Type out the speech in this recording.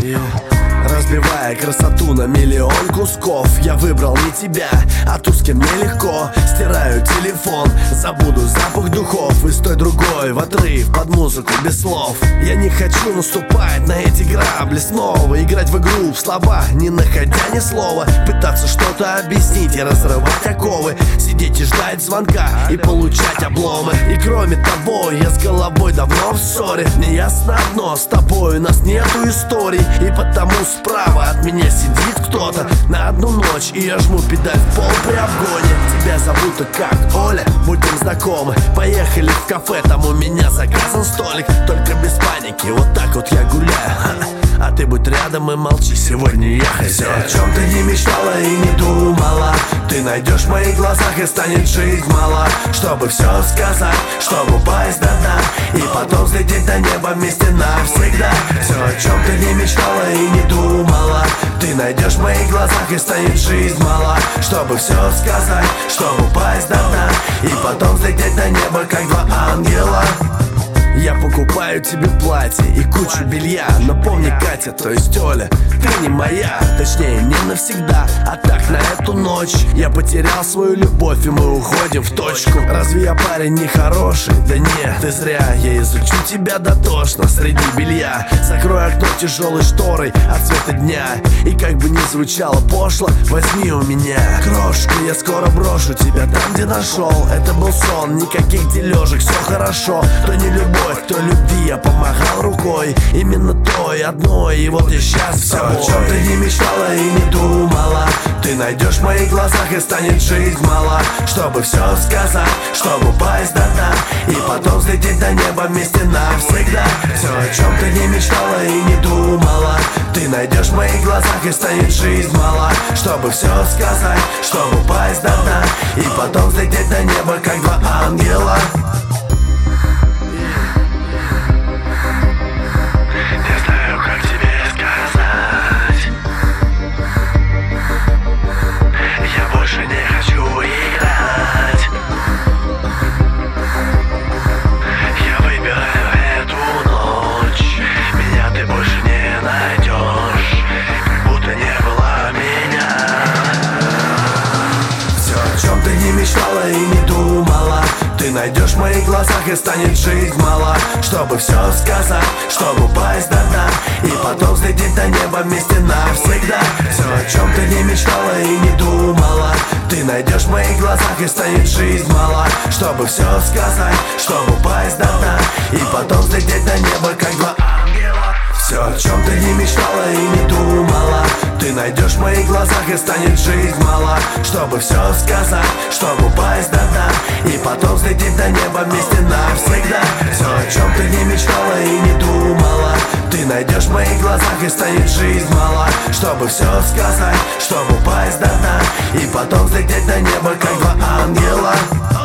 Разбивая красоту на миллион кусков, я выбрал не тебя, а ту, с кем мне легко. Стираю телефон, забуду запах духов и с той другой в отрыв под музыку без слов. Я не хочу наступать на эти грабли снова, играть в игру в слова, не находя ни слова, пытаться что-то объяснить и разрывать оковы, сидеть и ждать звонка и получать обломы. И кроме того, я с головой давно в ссоре. Мне ясно одно, с тобой у нас нету историй, и потому справа от меня сидит кто-то на одну ночь, и я жму педаль в пол при обгоне. Тебя зовут как? Оля, будем знакомы. Поехали в кафе, там у меня заказан столик. Только без паники, вот так вот я гуляю. А ты будь рядом и молчи, сегодня я хозяин. Все, о чем ты не мечтала и не думала, ты найдешь в моих глазах, и станет жизнь мала, чтобы все сказать, чтобы упасть до дна, и потом взлететь до неба вместе навсегда. Все, о чем ты не мечтала и не думала, ты найдешь в моих глазах, и станет жизнь мала, чтобы все сказать, чтобы упасть до дна, и потом взлететь до неба, как два ангела. Я покупаю тебе платье и кучу белья, но помни, Катя, то есть Оля, ты не моя, точнее не навсегда, а так на эту ночь. Я потерял свою любовь, и мы уходим в точку. Разве я парень нехороший? Да нет, ты зря. Я изучу тебя дотошно среди белья, закрой окно тяжелой шторой от света дня, и как бы ни звучало пошло, возьми у меня крошку. Я скоро брошу тебя там, где нашел. Это был сон, никаких дележек, все хорошо. То не любовь, кто любви, я помахал рукой, именно той одной, и вот я сейчас с тобой. Все, о чем ты не мечтала и не думала, ты найдешь в моих глазах, и станет жизнь мала, чтобы все сказать, чтобы упасть до дна, и потом взлететь до неба вместе навсегда. Все, о чем ты не мечтала и не думала, ты найдешь в моих глазах, и станет жизнь мала, чтобы все сказать, чтобы упасть до дна, и потом взлететь до неба, как два ангела. И не думала, ты найдешь в моих глазах, и станет жизнь мала, чтобы все сказать, чтобы упасть до дна, и потом взлететь до неба вместе навсегда. Все, о чем ты не мечтала и не думала, ты найдешь в моих глазах, и станет жизнь мала, чтобы все сказать, чтобы упасть до дна, и потом взлететь до неба, как два ангела. Все, о чем ты не мечтала и не думала, ты найдешь в моих глазах, и станет жизнь мала, чтобы все сказать, чтобы упасть до дна, и потом взлететь до неба вместе навсегда. Все, о чем ты не мечтала и не думала, ты найдешь в моих глазах, и станет жизнь мала, чтобы все сказать, чтобы упасть до дна, и потом взлететь до неба, как два ангела.